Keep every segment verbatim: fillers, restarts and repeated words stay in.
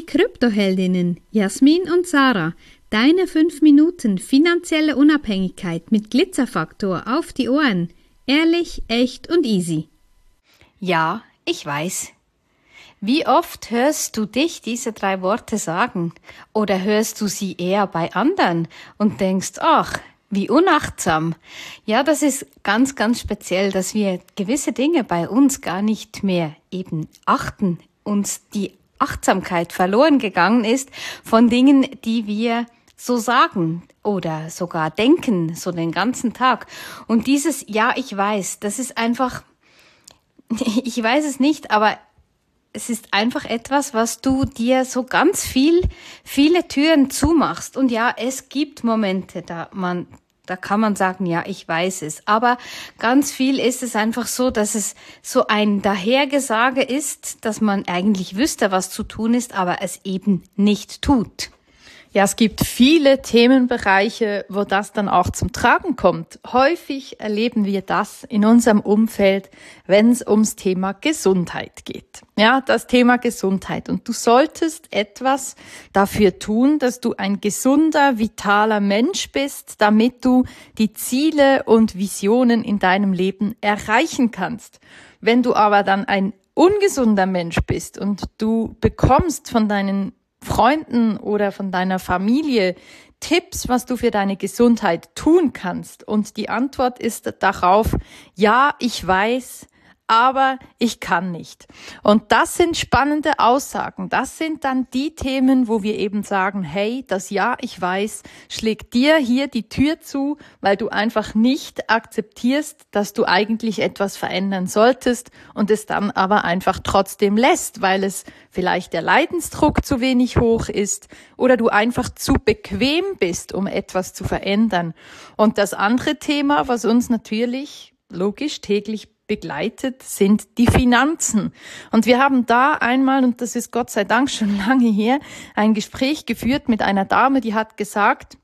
Kryptoheldinnen Jasmin und Sarah. Deine fünf Minuten finanzielle Unabhängigkeit mit Glitzerfaktor auf die Ohren. Ehrlich, echt und easy. Ja, ich weiß. Wie oft hörst du dich diese drei Worte sagen? Oder hörst du sie eher bei anderen und denkst, ach, wie unachtsam. Ja, das ist ganz, ganz speziell, dass wir gewisse Dinge bei uns gar nicht mehr eben achten, uns die Achtsamkeit verloren gegangen ist von Dingen, die wir so sagen oder sogar denken, so den ganzen Tag. Und dieses Ja, ich weiß, das ist einfach, ich weiß es nicht, aber es ist einfach etwas, was du dir so ganz viel, viele Türen zumachst. Und ja, es gibt Momente, da man, da kann man sagen, ja, ich weiß es. Aber ganz viel ist es einfach so, dass es so ein Dahergesage ist, dass man eigentlich wüsste, was zu tun ist, aber es eben nicht tut. Ja, es gibt viele Themenbereiche, wo das dann auch zum Tragen kommt. Häufig erleben wir das in unserem Umfeld, wenn es ums Thema Gesundheit geht. Ja, das Thema Gesundheit. Und du solltest etwas dafür tun, dass du ein gesunder, vitaler Mensch bist, damit du die Ziele und Visionen in deinem Leben erreichen kannst. Wenn du aber dann ein ungesunder Mensch bist und du bekommst von deinen Freunden oder von deiner Familie Tipps, was du für deine Gesundheit tun kannst. Und die Antwort ist darauf, ja, ich weiß, aber ich kann nicht. Und das sind spannende Aussagen. Das sind dann die Themen, wo wir eben sagen, hey, das Ja, ich weiß, schlägt dir hier die Tür zu, weil du einfach nicht akzeptierst, dass du eigentlich etwas verändern solltest und es dann aber einfach trotzdem lässt, weil es vielleicht der Leidensdruck zu wenig hoch ist oder du einfach zu bequem bist, um etwas zu verändern. Und das andere Thema, was uns natürlich logisch täglich begleitet, sind die Finanzen. Und wir haben da einmal, und das ist Gott sei Dank schon lange her, ein Gespräch geführt mit einer Dame, die hat gesagt,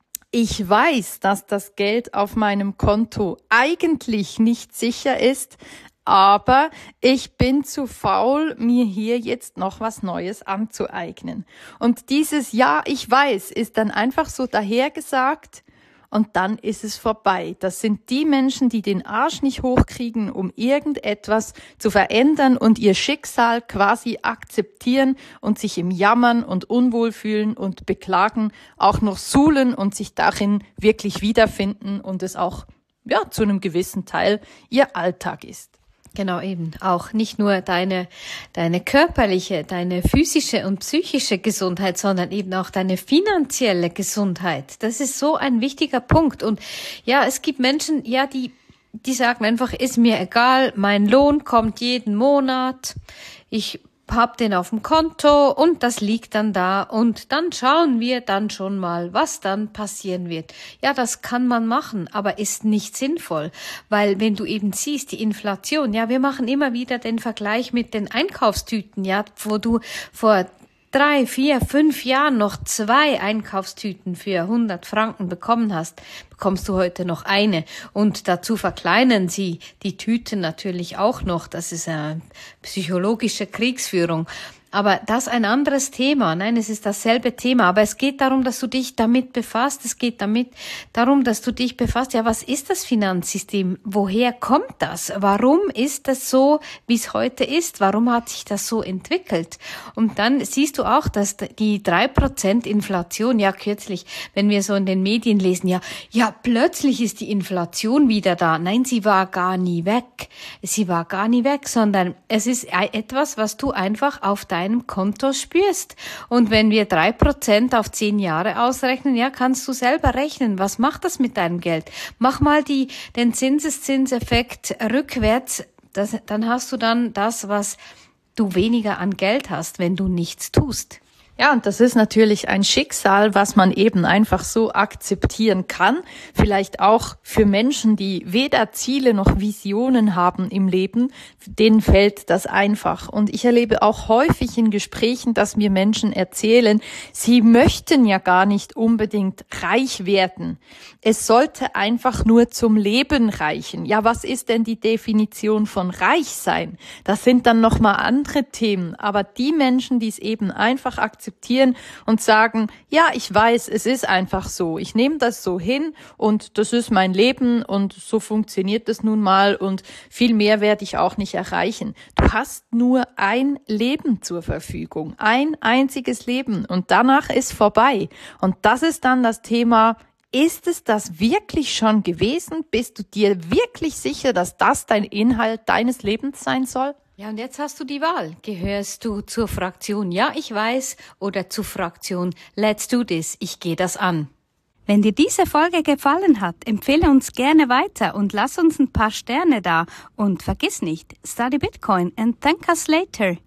ich weiß, dass das Geld auf meinem Konto eigentlich nicht sicher ist, aber ich bin zu faul, mir hier jetzt noch was Neues anzueignen. Und dieses Ja, ich weiß, ist dann einfach so dahergesagt, und dann ist es vorbei. Das sind die Menschen, die den Arsch nicht hochkriegen, um irgendetwas zu verändern und ihr Schicksal quasi akzeptieren und sich im Jammern und Unwohlfühlen und Beklagen auch noch suhlen und sich darin wirklich wiederfinden und es auch ja zu einem gewissen Teil ihr Alltag ist. Genau, eben. Auch nicht nur deine, deine körperliche, deine physische und psychische Gesundheit, sondern eben auch deine finanzielle Gesundheit. Das ist so ein wichtiger Punkt. Und ja, es gibt Menschen, ja, die, die sagen einfach, ist mir egal, mein Lohn kommt jeden Monat, ich hab den auf dem Konto und das liegt dann da und dann schauen wir dann schon mal, was dann passieren wird. Ja, das kann man machen, aber ist nicht sinnvoll, weil wenn du eben siehst, die Inflation, ja, wir machen immer wieder den Vergleich mit den Einkaufstüten, ja, wo du vor drei, vier, fünf Jahren noch zwei Einkaufstüten für hundert Franken bekommen hast, bekommst du heute noch eine. Und dazu verkleinern sie die Tüten natürlich auch noch. Das ist eine psychologische Kriegsführung. Aber das ist ein anderes Thema. Nein, es ist dasselbe Thema. Aber es geht darum, dass du dich damit befasst. Es geht damit darum, dass du dich befasst. Ja, was ist das Finanzsystem? Woher kommt das? Warum ist das so, wie es heute ist? Warum hat sich das so entwickelt? Und dann siehst du auch, dass die drei Prozent Inflation, ja kürzlich, wenn wir so in den Medien lesen, ja, ja, plötzlich ist die Inflation wieder da. Nein, sie war gar nie weg. Sie war gar nie weg, sondern es ist etwas, was du einfach auf deinem Konto spürst. Und wenn wir drei Prozent auf zehn Jahre ausrechnen, ja, kannst du selber rechnen. Was macht das mit deinem Geld? Mach mal die, den Zinseszinseffekt rückwärts. Das, dann hast du dann das, was du weniger an Geld hast, wenn du nichts tust. Ja, und das ist natürlich ein Schicksal, was man eben einfach so akzeptieren kann. Vielleicht auch für Menschen, die weder Ziele noch Visionen haben im Leben, denen fällt das einfach. Und ich erlebe auch häufig in Gesprächen, dass mir Menschen erzählen, sie möchten ja gar nicht unbedingt reich werden. Es sollte einfach nur zum Leben reichen. Ja, was ist denn die Definition von reich sein? Das sind dann nochmal andere Themen. Aber die Menschen, die es eben einfach akzeptieren, akzeptieren und sagen, ja, ich weiß, es ist einfach so. Ich nehme das so hin und das ist mein Leben und so funktioniert das nun mal und viel mehr werde ich auch nicht erreichen. Du hast nur ein Leben zur Verfügung, ein einziges Leben und danach ist vorbei. Und das ist dann das Thema, ist es das wirklich schon gewesen? Bist du dir wirklich sicher, dass das dein Inhalt deines Lebens sein soll? Ja, und jetzt hast du die Wahl. Gehörst du zur Fraktion Ja, ich weiß oder zur Fraktion Let's do this, ich gehe das an? Wenn dir diese Folge gefallen hat, empfehle uns gerne weiter und lass uns ein paar Sterne da. Und vergiss nicht, study Bitcoin and thank us later.